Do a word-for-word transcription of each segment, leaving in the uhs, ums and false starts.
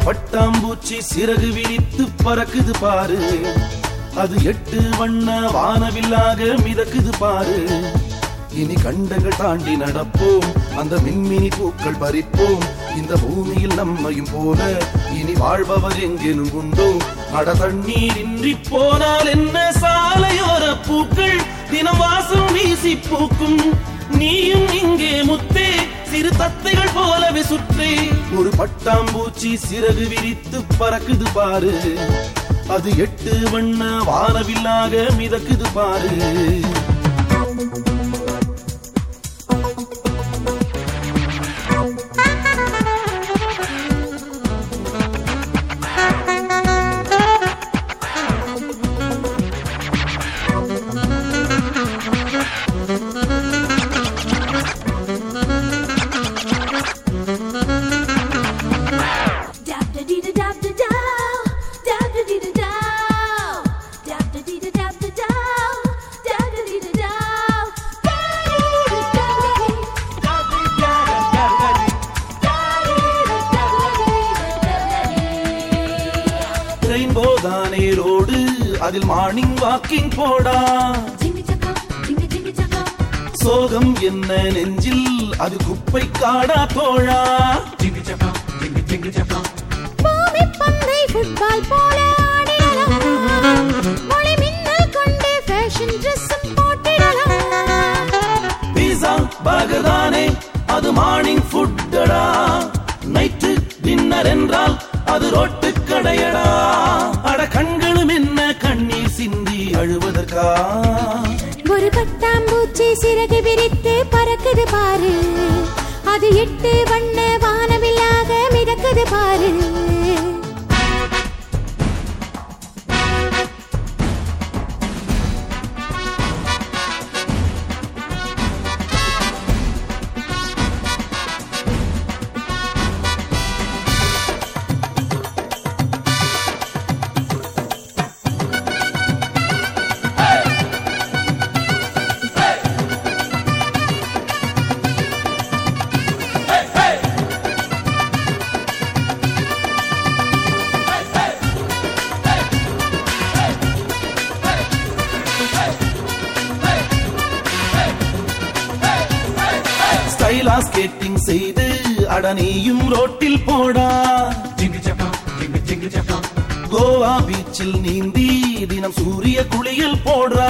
பட்டாம்பூச்சி சிறகு விரித்து பறக்குது பாரு, அது எட்டு வண்ண வானவில்லாக மிதக்குது பாரு. இனி கண்டங்கள் தாண்டி நடப்போம், அந்த மின்மினி பூக்கள் பறிப்போம். இந்த பூமியில் நம்மையும் போல இனி வாழ்பவர் எங்கேனும் உண்டோ? அட தண்ணீர் இன்றி போனால் என்ன, சாலையோர பூக்கள் தினம் வாசம் வீசி பூக்கும். நீயும் இங்கே முத்தே, சிறு தத்தைகள் போலவே சுற்றே. ஒரு பட்டாம்பூச்சி சிறகு விரித்து பறக்குது பாரு, அது எட்டு வண்ண வானவில்லாக மிதக்குது பாரு. ரெயின்போதானே ரோடு, அதில் மார்னிங் வாக்கிங் போடா. சோகம் என்ன நெஞ்சில், அது குப்பை காடா தோழா. பூமி பந்தை ஃபுட்பால் போல ஆடிடலாம், ஒளி மின்னல் கொண்டு ஃபேஷன் ட்ரெஸ் போட்டிடலாம். பீஸா பர்கர் தானே அது மார்னிங் ஃபுட்டடா, நைட்டு டின்னர் என்றால் அது ரோட்டு கடையடா. அட கண்களும் என்ன கண்ணீர் சிந்தி அழுவதற்கா? ஒரு பட்டாம்பூச்சி சிறகு விரித்து பறக்குது பாரு, அது எட்டு வண்ண வானவில்லாக மிதக்குது பாரு. ஸ்டைலா ஸ்கேட்டிங் செய்து அடனியும் ரோட்டில் போடா. கோவா பீச்சில் நீந்தி தினம் சூரிய குளியல் போடுறா.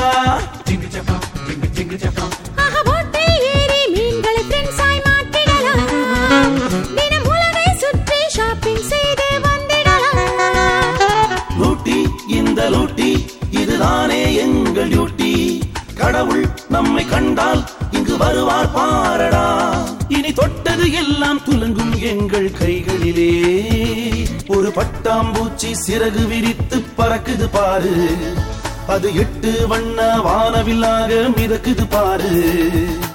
லூட்டி இந்த லூட்டி இதுதானே எங்கள் டியூட்டி, கடவுள் நம்மை கண்டால் இங்கு வருவார் பாரடா. இனி தொட்டது எல்லாம் துலங்கும் எங்கள் கைகளிலே, ஒரு பட்டாம்பூச்சி சிறகு விரித்து பறக்குது பாரு, அது எட்டு வண்ண வானவில்லாக மிதக்குது பாரு.